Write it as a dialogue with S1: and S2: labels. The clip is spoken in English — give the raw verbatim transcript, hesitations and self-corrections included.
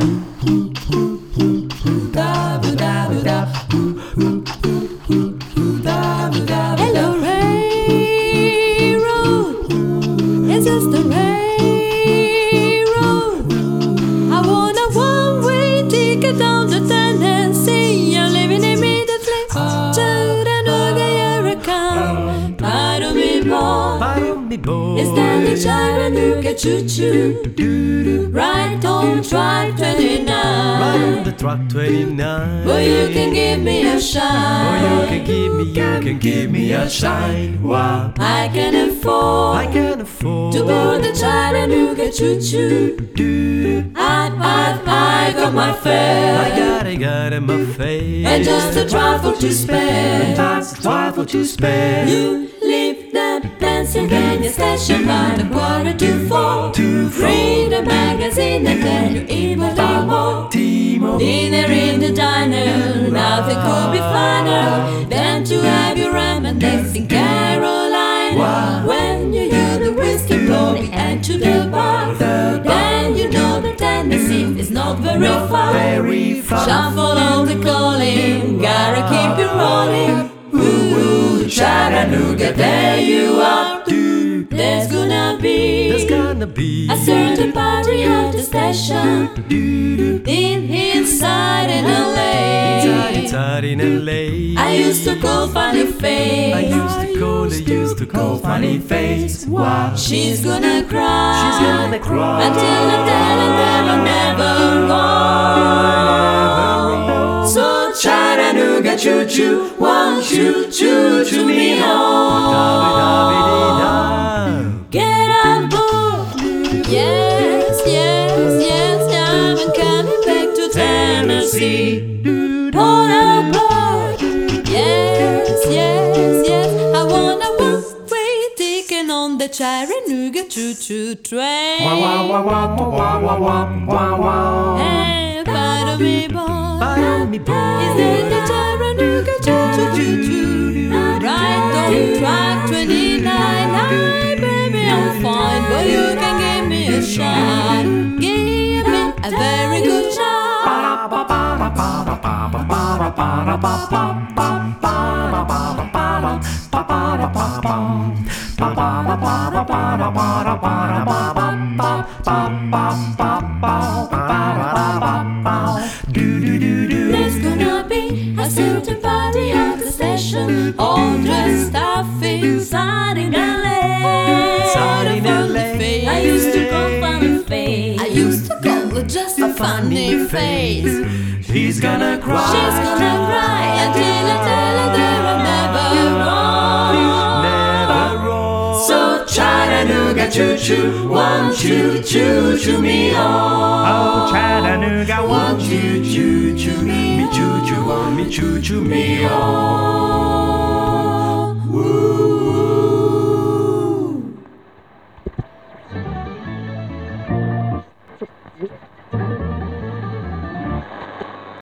S1: Hello, railroad. It's just the railroad. I want a one-way ticket down to Tennessee. I'm living immediately to the Northern Hurricane. Follow me, boy. It's down the Chattanooga choo-choo. Right on track twenty-nine.
S2: Right on the track twenty-nine.
S1: Boy, you can give me a shine.
S2: Oh, you can give me, you can give me a shine. Wow.
S1: I can afford,
S2: I can afford
S1: to board the Chattanooga choo-choo. I, I, I got my fare.
S2: I got, I got in my face.
S1: And just a trifle to spare.
S2: Just a trifle to spare.
S1: You leave the Pennsylvania station by the quarter to four.
S2: To
S1: Read the magazine and then you eat what I want.
S2: T-Mobile.
S1: Dinner in the diner, nothing could be finer than to have your reminiscing Caroline.
S2: Wow.
S1: When you hear the whiskey blowing and to the bar,
S2: The
S1: then you know that Tennessee is not very
S2: Not
S1: far.
S2: very far.
S1: Shuffle all the calling, gotta keep it rolling. Ooh, Chattanooga, there you are.
S2: Do.
S1: There's gonna be
S2: There's gonna be
S1: a certain party at the station.
S2: Do.
S1: In inside in L
S2: Inside,
S1: A.
S2: inside in L A.
S1: I used to call funny face.
S2: I used to call, I used to call funny face. Wow.
S1: She's gonna cry.
S2: She's gonna cry
S1: until I tell her that I'll never wrong. So Chattanooga choo choo, won't you choo choo me home? Get on board. Yes, yes, yes, I'm coming back to Tennessee. Port of Port. Yes, yes, yes, I want a one-way ticket on the Chattanooga choo-choo train.
S2: Wow, wow, wow, wow, wow, wow, wow, wow, wow.
S1: Hey, follow me, boy.
S2: Follow me, boy.
S1: Is it the Chattanooga choo-choo-choo-choo? Right on track twenty-nine. Hi, baby, I'm fine, but you can give me a shot. Give me a very good shot. There's gonna be a certain party at the station, all dressed up inside in L A.
S2: Inside in L A.
S1: I used to call funny face. I used to call it just a funny face.
S2: She's gonna cry.
S1: She's gonna cry until I tell her that I'm never wrong.
S2: Never wrong.
S1: So Chattanooga choo choo, won't you choo choo me home?
S2: Oh, Chattanooga, won't you choo choo me, choo choo, want me choo choo me home?